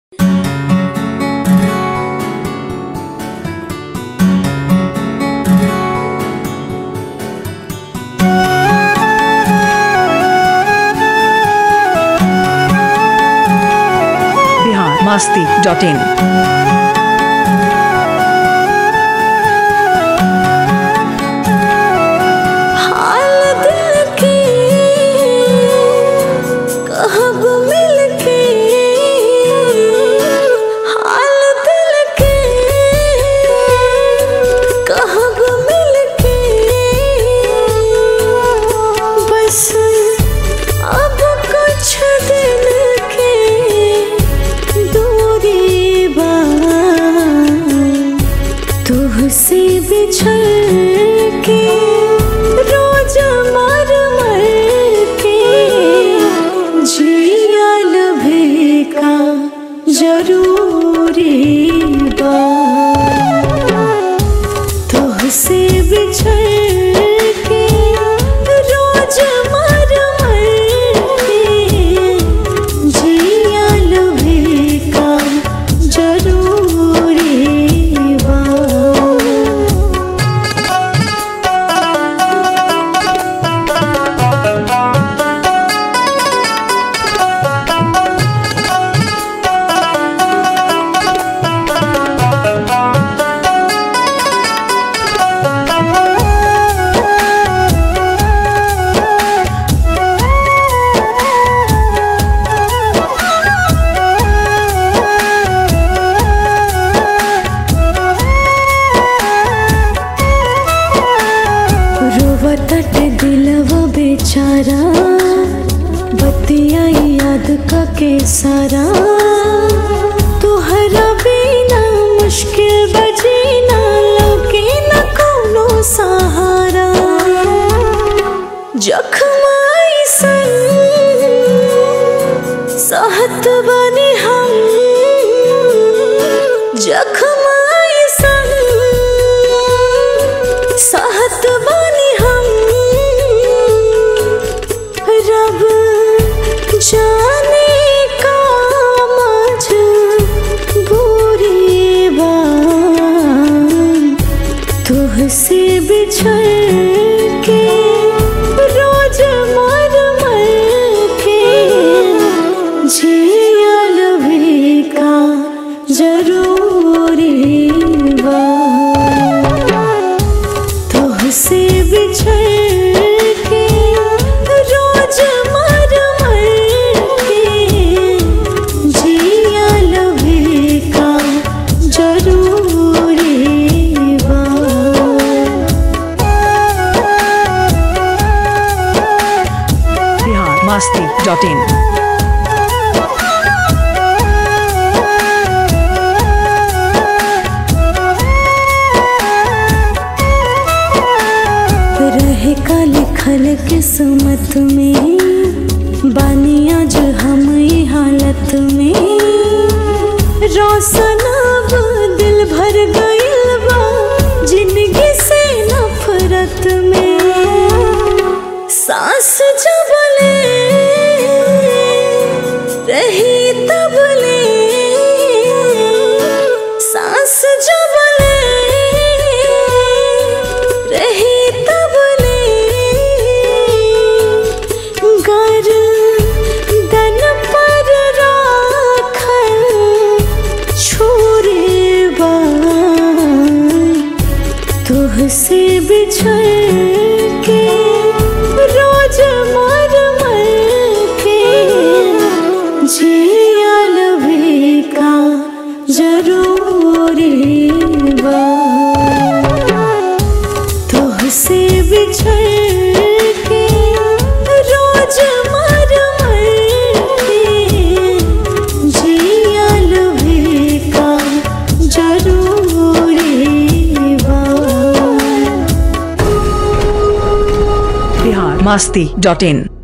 masti.in तुझसे बिछड़ के रोज मर मर के जिया लभे का जरूरी बा। तुझसे बिछड़ के रोज मर मर के जिया लभे का जरूरी बा। रोवतट दिलवा बेचारा बतिया याद का के सारा। तुहरा बिना मुश्किल बजीना लौके न कोनो सहारा। जख्माई सन सहत बने हम, जख्माई सन सहत बने हम। रब जाने का मजबूरी बा। तुझसे बिछड़ के रोज मर मर के जिया लभे का जरूरी बा। तुझसे बिछड़ के रोज मर मर के जिया लभे का जरूरी बा। masti.in रहे का लिखल किस्मत में बानिया जो हम ये हालत में। रोशन अब दिल भर गइल बा जिंदगी से नफरत में। सांस जब ले रही तब ले, सांस जब ले रही तब ले। गर्दन पर राखल छुरी बा। तुझसे बिछड़ के रोज मर मर के जिया लभे का जरूरी बा। तुझसे बिछड़ के रोज मर मर के जिया लभे का जरूरी बा। masti.in